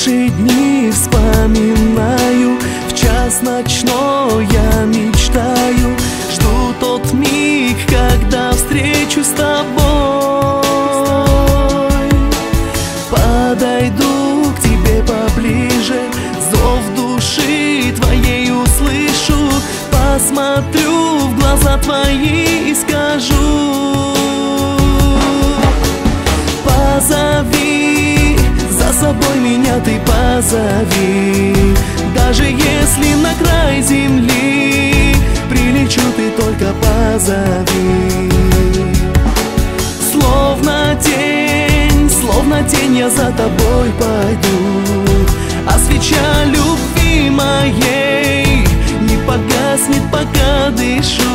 наши дни вспоминаю, в час ночной я мечтаю, жду тот миг, когда встречу с тобой. Подойду к тебе поближе, зов души твоей услышу, посмотрю в глаза твои и скажу: позови, за собой меня ты позови. Даже если на край земли прилечу, ты только позови. Словно тень я за тобой пойду, а свеча любви моей не погаснет, пока дышу.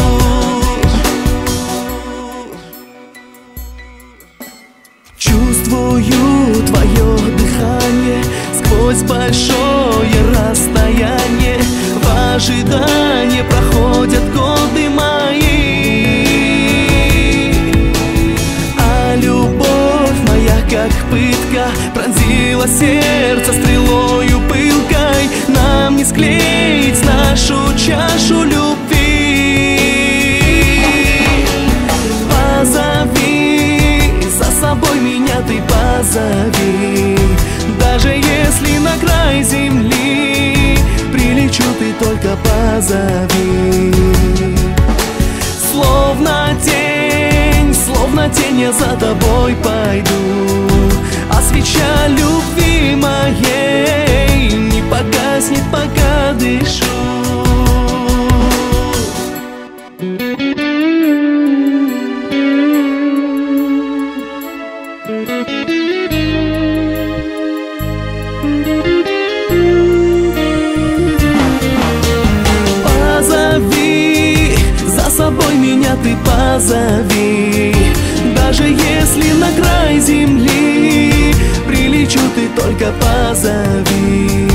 Чувствую твое дыхание сквозь большое расстояние. В ожидании проходят годы мои, а любовь моя, как пытка, пронзила сердце стрелою пылкой. Нам не склеить нашу чашу любви. Позови, за собой меня ты позови. Даже если на край земли прилечу, ты только позови. Словно тень я за тобой пойду, а свеча любви моей не погаснет, пока дышу. Позови, за собой меня ты позови. Даже если на край земли прилечу, ты только позови.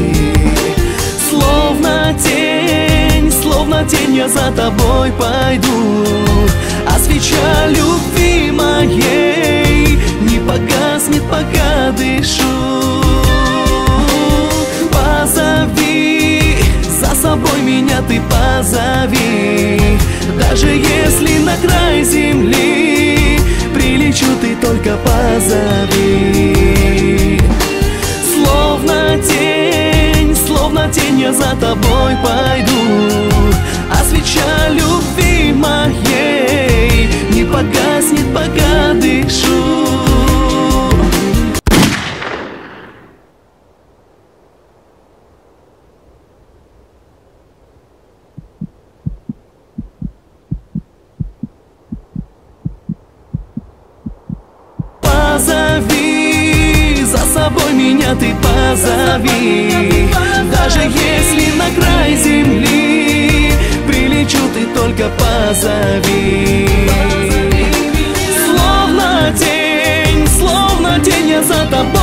Словно тень я за тобой пойду, а свеча любви моей не погаснет, пока дышу. Позови, за собой меня ты позови. Даже если на край земли прилечу, ты только позови. Словно тень я за тобой пойду, а свеча любви моей не погаснет, пока дышу. Позови, за собой меня ты позови. Даже если на край земли прилечу, ты только позови. Словно тень я за тобой